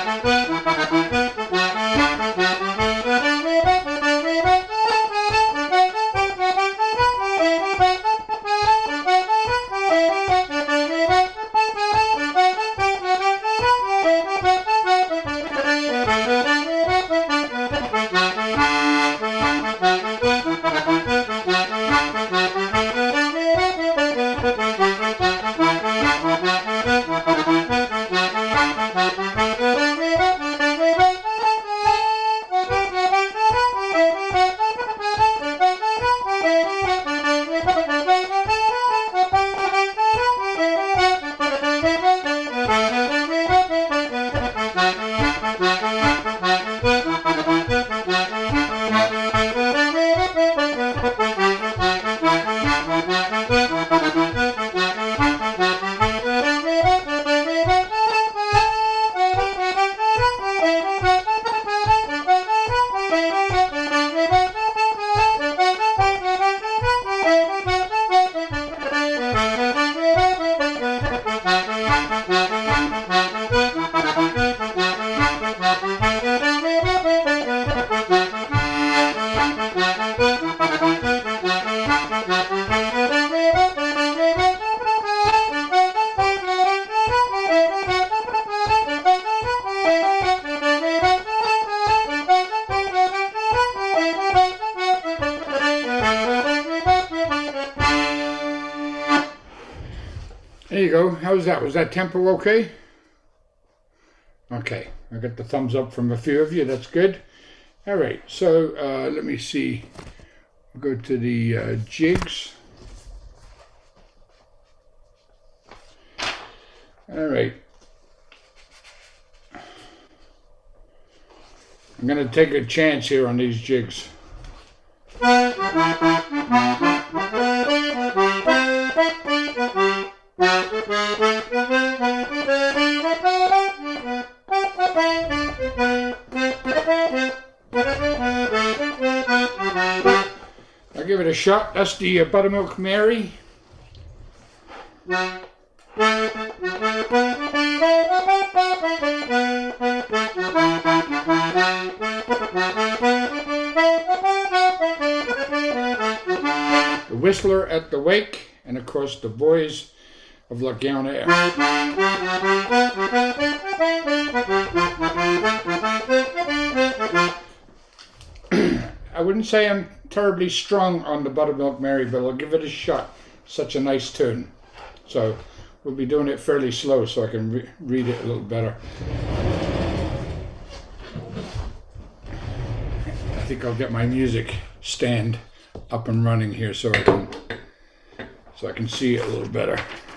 There you go. How's that? Was that tempo okay? Okay. I got the thumbs up from a few of you. That's good. All right. So let me see. I'll go to the jigs. All right. I'm going to take a chance here on these jigs. I'll give it a shot. That's the Buttermilk Mary. The Whistler at the Wake, and of course the Boys of Laguna. I wouldn't say I'm terribly strong on the Buttermilk Mary, but I'll give it a shot. Such a nice tune. So we'll be doing it fairly slow so I can read it a little better. I think I'll get my music stand up and running here so I can see it a little better.